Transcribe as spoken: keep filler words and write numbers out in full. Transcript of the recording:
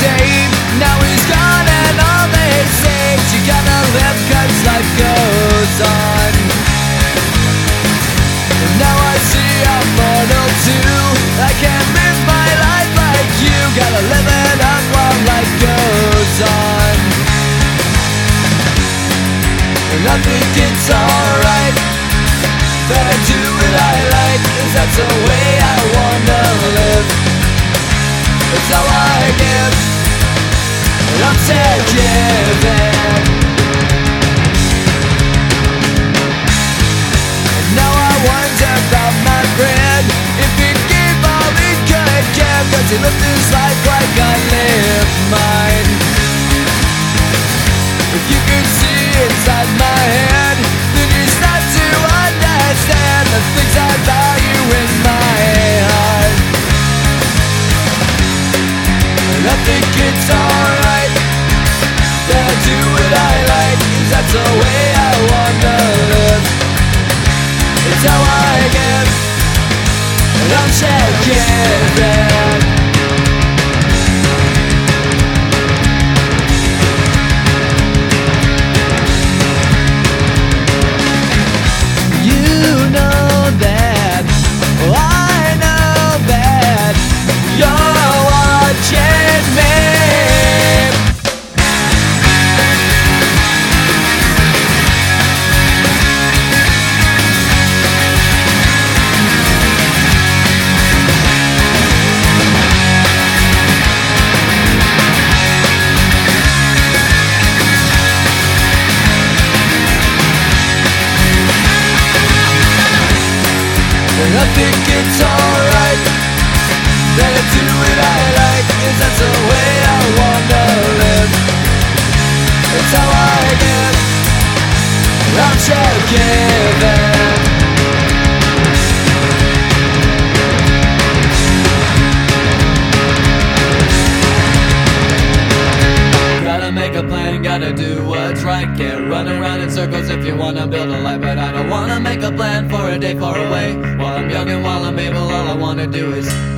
same. Now he's gone and all they say is you gotta live cause life goes on. And now I see I'm mortal too. I can't live my life like you. Gotta live it up while life goes on. And I think it's alright that I do what I like, cause that's the way I wanna live. It's all I give, and I'm still giving. And now I wonder about my friend, if he gave all he could give, cause he lived his life like I lived mine. If you could see inside my head, then you start to understand the things I value in my heart. And I think it's alright that I do what I like, cause that's the way I wanna live. It's how I give, and I'm still giving. And I think it's alright that I do what I like, cause that's the way I wanna live. It's how I give, and I'm still giving. Gotta make a plan, gotta do what's right. Can't run around in circles if you wanna build a life. But I don't wanna make a plan for a day far away. While I'm young and while I'm able, all I wanna do is